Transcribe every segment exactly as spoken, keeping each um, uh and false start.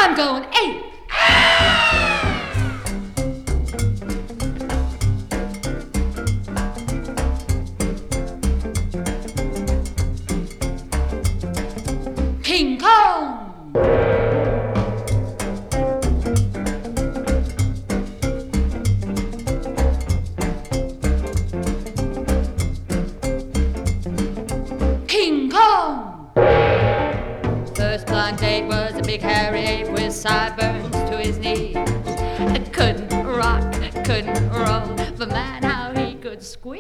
I'm going ape. King Kong. King Kong. First blind date was a big hairy ape with sideburns to his knees. Couldn't rock, couldn't roll, but man, how he could squeeze.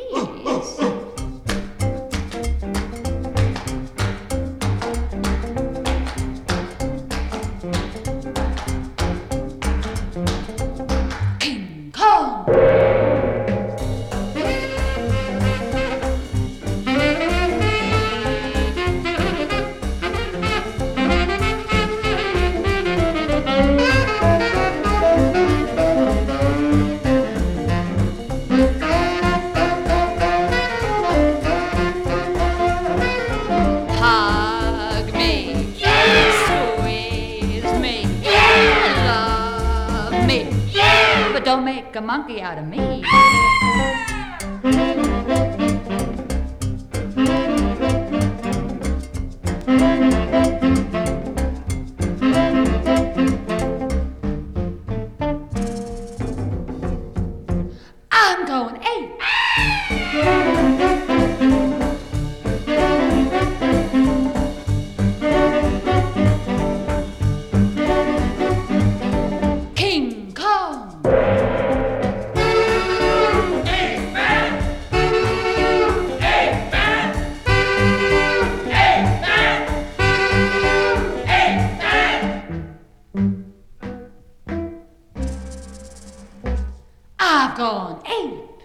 King Kong. Hug me, squeeze me, love me, but don't make a monkey out of me. I'm going ape. King Kong. Ape man! Ape man! Ape man! Ape man! I've gone ape.